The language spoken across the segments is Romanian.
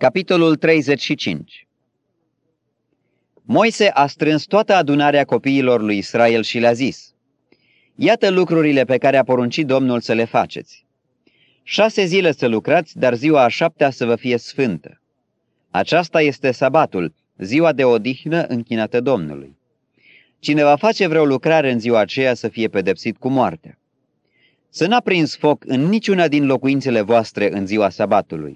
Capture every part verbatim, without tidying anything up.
Capitolul treizeci și cinci. Moise a strâns toată adunarea copiilor lui Israel și le-a zis: Iată lucrurile pe care a poruncit Domnul să le faceți. Șase zile să lucrați, dar ziua a șaptea să vă fie sfântă. Aceasta este sabatul, ziua de odihnă închinată Domnului. Cine va face vreo lucrare în ziua aceea să fie pedepsit cu moartea. Să n-a prins foc în niciuna din locuințele voastre în ziua sabatului.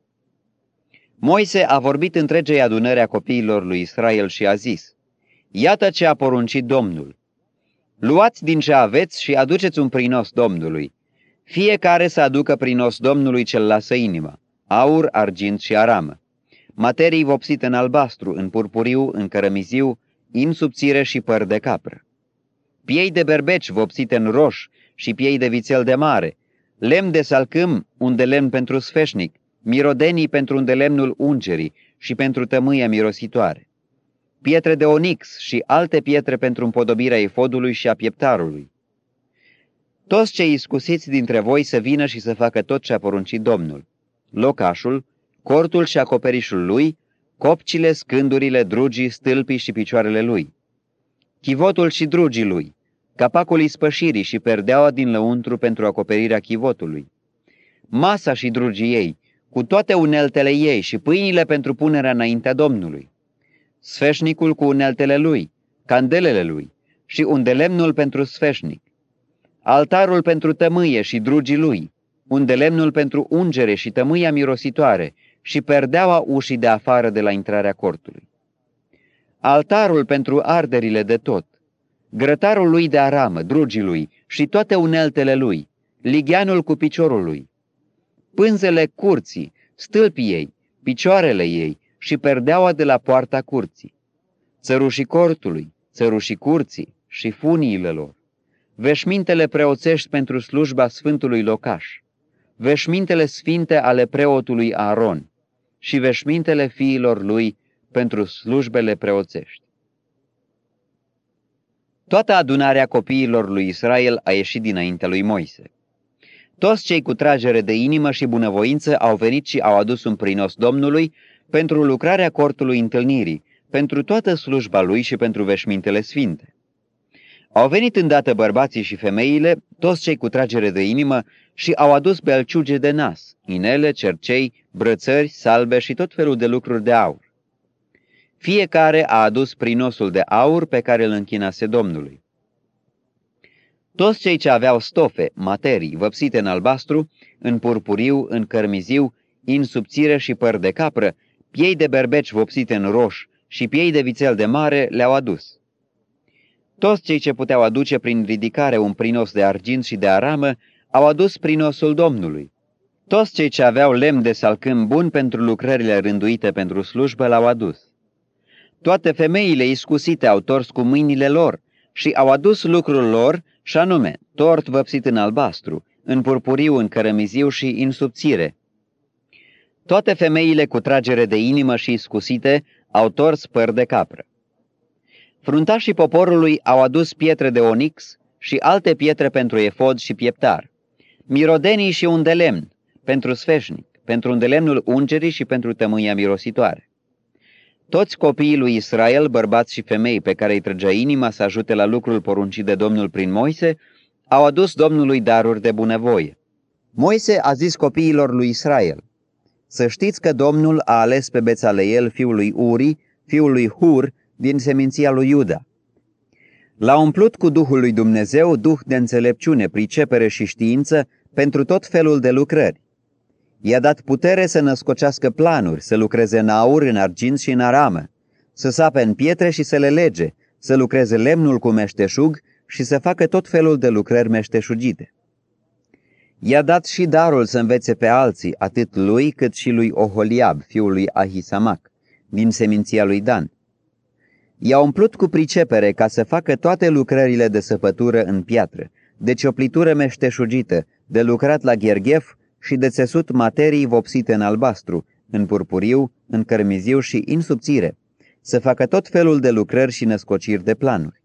Moise a vorbit întregei adunări a copiilor lui Israel și a zis: Iată ce a poruncit Domnul. Luați din ce aveți și aduceți un prinos Domnului. Fiecare să aducă prinos Domnului ce-l lasă inima, aur, argint și aramă, materii vopsite în albastru, în purpuriu, în cărămiziu, in subțire și păr de capră, piei de berbeci vopsite în roș și piei de vițel de mare, lemn de salcâm, un de lemn pentru sfeșnic, mirodenii pentru undelemnul ungerii și pentru tămâia mirositoare, pietre de onix și alte pietre pentru împodobirea efodului și a pieptarului. Toți cei iscusiți dintre voi să vină și să facă tot ce a poruncit Domnul: locașul, cortul și acoperișul lui, copcile, scândurile, drugii, stâlpii și picioarele lui, chivotul și drugii lui, capacul ispășirii și perdeaua din lăuntru pentru acoperirea chivotului, masa și drugii ei, cu toate uneltele ei și pâinile pentru punerea înaintea Domnului, sfeșnicul cu uneltele lui, candelele lui și undelemnul pentru sfeșnic, altarul pentru tămâie și drugii lui, undelemnul pentru ungere și tămâia mirositoare și perdeaua ușii de afară de la intrarea cortului, altarul pentru arderile de tot, grătarul lui de aramă, drugii lui și toate uneltele lui, ligheanul cu piciorul lui, pânzele curții, stâlpii ei, picioarele ei și perdeaua de la poarta curții, țărușii cortului, țărușii curții și funiile lor, veșmintele preoțești pentru slujba sfântului locaș, veșmintele sfinte ale preotului Aaron și veșmintele fiilor lui pentru slujbele preoțești. Toată adunarea copiilor lui Israel a ieșit dinaintea lui Moise. Toți cei cu tragere de inimă și bunăvoință au venit și au adus un prinos Domnului pentru lucrarea cortului întâlnirii, pentru toată slujba lui și pentru veșmintele sfinte. Au venit îndată bărbații și femeile, toți cei cu tragere de inimă, și au adus belciuge de nas, inele, cercei, brățări, salbe și tot felul de lucruri de aur. Fiecare a adus prinosul de aur pe care îl închinase Domnului. Toți cei ce aveau stofe, materii, văpsite în albastru, în purpuriu, în cărmiziu, in subțire și păr de capră, piei de berbeci vopsite în roș și piei de vițel de mare le-au adus. Toți cei ce puteau aduce prin ridicare un prinos de argint și de aramă au adus prinosul Domnului. Toți cei ce aveau lemn de salcâm bun pentru lucrările rânduite pentru slujbă l-au adus. Toate femeile iscusite au tors cu mâinile lor și au adus lucrul lor, și anume tort văpsit în albastru, în purpuriu, în cărămiziu și în subțire. Toate femeile cu tragere de inimă și iscusite au tors păr de capră. Fruntașii poporului au adus pietre de onix și alte pietre pentru efod și pieptar, mirodenii și un de lemn, pentru sfeșnic, pentru undelemnul ungerii și pentru tămâia mirositoare. Toți copiii lui Israel, bărbați și femei pe care îi trăgea inima să ajute la lucrul poruncit de Domnul prin Moise, au adus Domnului daruri de bunăvoie. Moise a zis copiilor lui Israel: Să știți că Domnul a ales pe Bețaleel, fiul lui Uri, fiul lui Hur, din seminția lui Iuda. L-a umplut cu Duhul lui Dumnezeu, duh de înțelepciune, pricepere și știință pentru tot felul de lucrări. I-a dat putere să născocească planuri, să lucreze în aur, în argint și în aramă, să sape în pietre și să le lege, să lucreze lemnul cu meșteșug și să facă tot felul de lucrări meșteșugite. I-a dat și darul să învețe pe alții, atât lui cât și lui Oholiab, fiul lui Ahisamac, din seminția lui Dan. I-a umplut cu pricepere ca să facă toate lucrările de săpătură în piatră, de cioplitură meșteșugită, de lucrat la gherghef și de țesut materii vopsite în albastru, în purpuriu, în cărmiziu și în subțire, să facă tot felul de lucrări și născociri de planuri.